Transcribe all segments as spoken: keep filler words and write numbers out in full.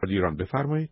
میخواد ایران. بفرمایید.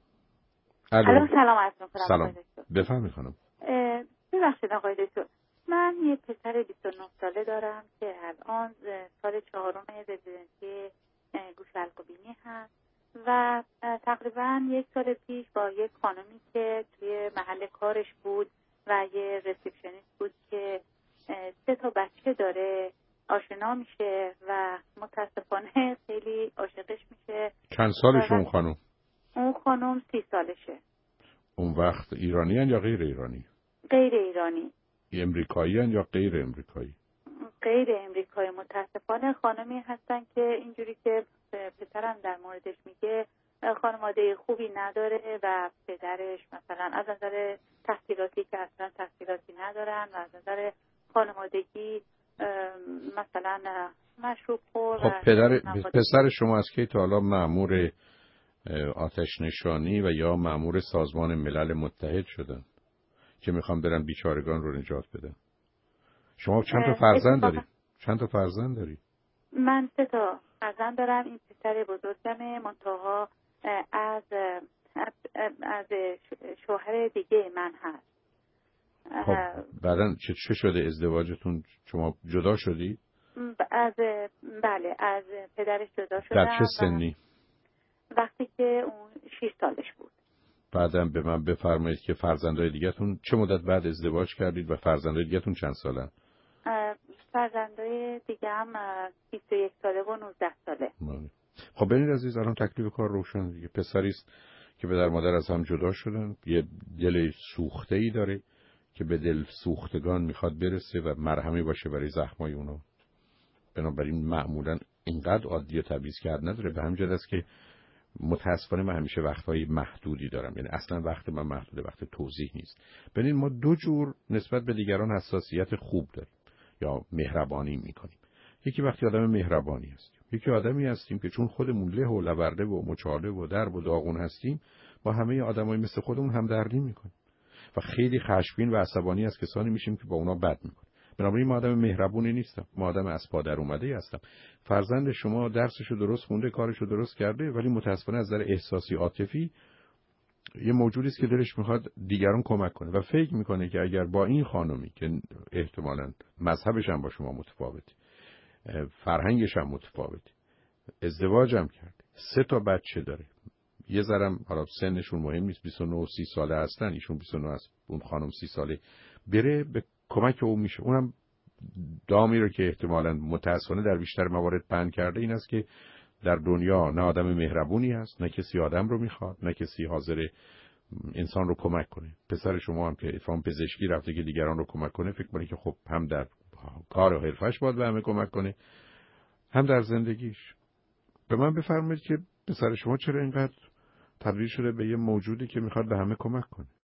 الو سلام عرض می‌کنم. سلام. بفرمایید خانم. ببخشید آقای دکتر، من یه پسر بیست و نه ساله دارم که الان سال چهارم رزیدنسی گوش حلق و بینی هست و تقریبا یک سال پیش با یک خانمی که توی محل کارش بود و یه ریسپشنیست بود که سه تا بچه داره آشنا میشه و متاسفانه خیلی عاشقش میشه. چند سالشه اون خانم؟ اون خانم سی سالشه. اون وقت ایرانی هن یا غیر ایرانی؟ غیر ایرانی. امریکایی هن یا غیر امریکایی؟ غیر امریکایی. متاسفانه خانمی هستن که اینجوری که پسرم در موردش میگه خانواده خوبی نداره و پدرش مثلا از نظر تحصیلاتی که اصلا تحصیلاتی ندارن و از نظر خانوادگی مثلا مشروب خور. خب پدر پسر شما از کی تا حالا مأمور آتش نشانی و یا مأمور سازمان ملل متحد شدن که میخوام برن بیچارگان رو نجات بدن؟ شما چند تا فرزند داری؟ چند تا فرزند داری؟ من سه تا فرزند دارم. این پسر بزرگمه، منتها از از, از شوهر دیگه من هست. خب بعدن چه چه شده ازدواجتون؟ شما جدا شدی؟ از بله از پدرش جدا شدم. در چه سنی؟ وقتی که اون شش سالش بود. بعدم به من بفرمایید که فرزندای دیگه‌تون چه مدت بعد ازدواج کردید و فرزندای دیگه‌تون چند سالن؟ فرزندای دیگه‌م بیست و یک ساله و نوزده ساله. خب ببینید عزیز، الان تکلیف کار روشن دیگه. پسری است که پدر مادر از هم جدا شدن، یه دل سوخته‌ای داره که به دل سوختگان میخواد برسه و مرهمی باشه برای زخمای اونا. بنابراین معمولاً اینقدر عادی و تمیز کرد نداره. به همین جهت است که متاسفانه من همیشه وقتهای محدودی دارم، یعنی اصلا وقت من محدوده، وقت توضیح نیست. ببین ما دو جور نسبت به دیگران حساسیت خوب داریم یا مهربانی میکنیم. یکی وقتی آدم مهربانی هستیم، یکی آدمی هستیم که چون خودمون له و لورده و مچاله و درب و داغون هستیم با همه آدمای مثل خودمون همدردی میکنیم و خیلی خشمگین و عصبانی از کسانی میشیم که با اونا بد میکنیم. بنابراین ما آدم مهربونی نیستم، ما آدم از پا در اومده هستم. فرزند شما درسشو درست خونده، کارشو درست کرده، ولی متاسفانه از نظر احساسی عاطفی یه موجودی است که دلش میخواد دیگران کمک کنه و فکر میکنه که اگر با این خانومی که احتمالاً مذهبش هم با شما متفاوته، فرهنگش هم متفاوته، ازدواج هم کرده، سه تا بچه داره، یه ذرم حالا سنشون مهم نیست، بیست و نه و سی ساله هستن، ایشون بیست و نه است، اون خانم سی ساله، بره به کمک او میشه. اونم دامی رو که احتمالاً متأسفانه در بیشتر موارد پهن کرده این است که در دنیا نه آدم مهربونی هست، نه کسی آدم رو میخواد، نه کسی حاضر انسان رو کمک کنه. پسر شما هم که افهام پزشکی رفته که دیگران رو کمک کنه، فکر کنه که خب هم در کار و حرفش باید به همه کمک کنه، هم در زندگیش. به من بفرمایید که پسر شما چرا اینقدر تبدیل شده به یه موجودی که میخواد به همه کمک کنه؟